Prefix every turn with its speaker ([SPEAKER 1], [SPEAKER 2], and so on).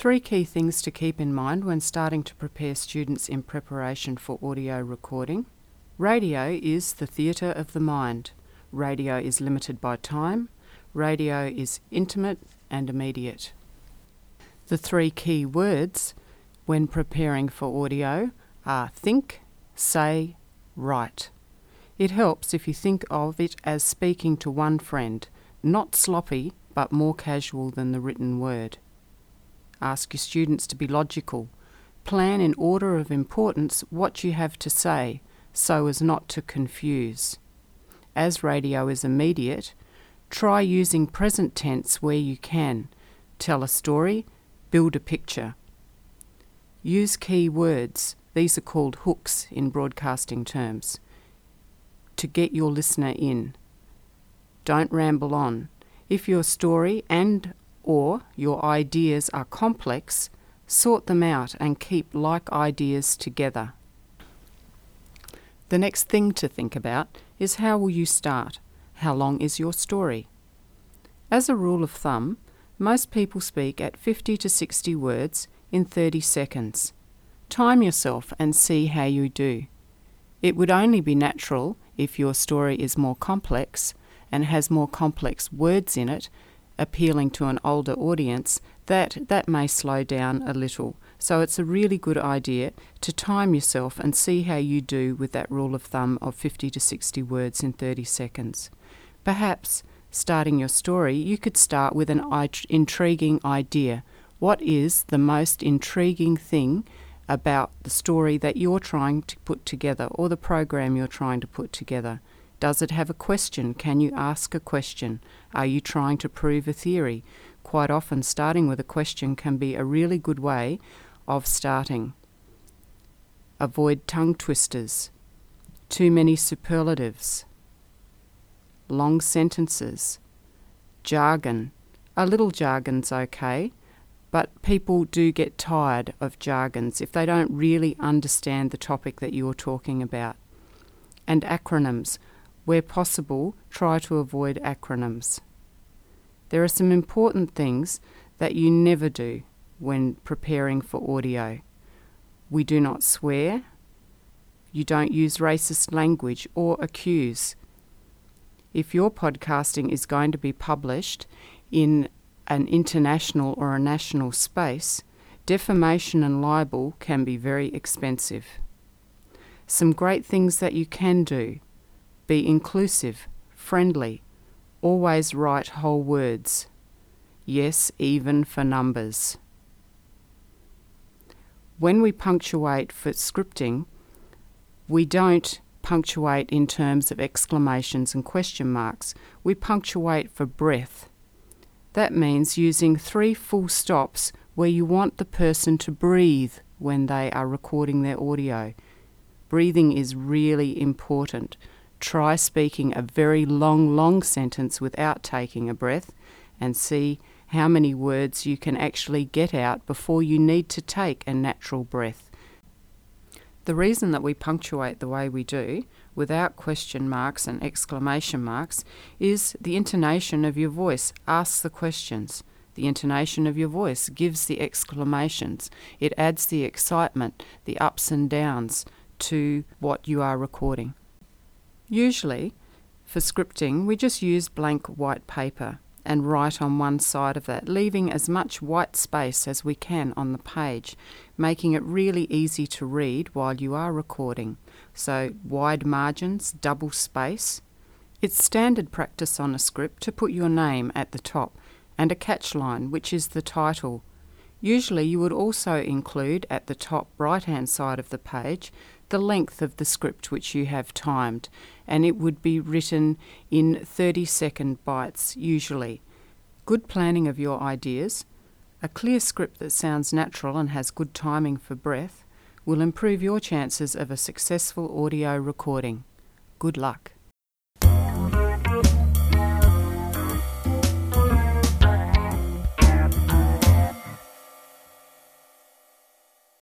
[SPEAKER 1] 3 key things to keep in mind when starting to prepare students in preparation for audio recording. Radio is the theatre of the mind. Radio is limited by time. Radio is intimate and immediate. The 3 key words when preparing for audio are think, say, write. It helps if you think of it as speaking to one friend, not sloppy but more casual than the written word. Ask your students to be logical. Plan in order of importance what you have to say so as not to confuse. As radio is immediate, try using present tense where you can. Tell a story, build a picture. Use key words, these are called hooks in broadcasting terms, to get your listener in. Don't ramble on. If your story or your ideas are complex, sort them out and keep like ideas together. The next thing to think about is how will you start? How long is your story? As a rule of thumb, most people speak at 50 to 60 words in 30 seconds. Time yourself and see how you do. It would only be natural if your story is more complex and has more complex words in it, appealing to an older audience, that may slow down a little. So it's a really good idea to time yourself and see how you do with that rule of thumb of 50 to 60 words in 30 seconds. Perhaps, starting your story, you could start with an intriguing idea. What is the most intriguing thing about the story that you're trying to put together or the program you're trying to put together? Does it have a question? Can you ask a question? Are you trying to prove a theory? Quite often, starting with a question can be a really good way of starting. Avoid tongue twisters, too many superlatives, long sentences, jargon. A little jargon's okay, but people do get tired of jargons if they don't really understand the topic that you're talking about. And acronyms. Where possible, try to avoid acronyms. There are some important things that you never do when preparing for audio. We do not swear. You don't use racist language or accuse. If your podcasting is going to be published in an international or a national space, defamation and libel can be very expensive. Some great things that you can do: be inclusive, friendly, always write whole words. Yes, even for numbers. When we punctuate for scripting, we don't punctuate in terms of exclamations and question marks. We punctuate for breath. That means using 3 full stops where you want the person to breathe when they are recording their audio. Breathing is really important. Try speaking a very long sentence without taking a breath and see how many words you can actually get out before you need to take a natural breath. The reason that we punctuate the way we do, without question marks and exclamation marks, is the intonation of your voice asks the questions. The intonation of your voice gives the exclamations. It adds the excitement, the ups and downs to what you are recording. Usually, for scripting, we just use blank white paper and write on one side of that, leaving as much white space as we can on the page, making it really easy to read while you are recording. So, wide margins, double space. It's standard practice on a script to put your name at the top and a catchline, which is the title. Usually you would also include at the top right-hand side of the page the length of the script which you have timed, and it would be written in 30-second bites usually. Good planning of your ideas, a clear script that sounds natural and has good timing for breath, will improve your chances of a successful audio recording. Good luck.